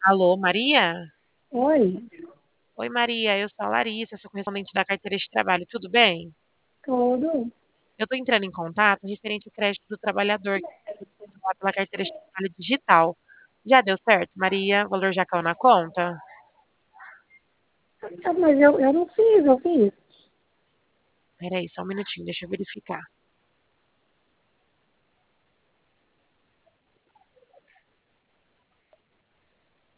Alô, Maria? Oi, Oi, Maria, eu sou a Larissa, sou correspondente da carteira de trabalho, tudo bem? tudo. Eu estou entrando em contato referente ao crédito do trabalhador lá pela carteira de trabalho digital. Já deu certo, Maria? O valor já caiu na conta? Mas eu não fiz, eu fiz. Peraí, só um minutinho, deixa eu verificar.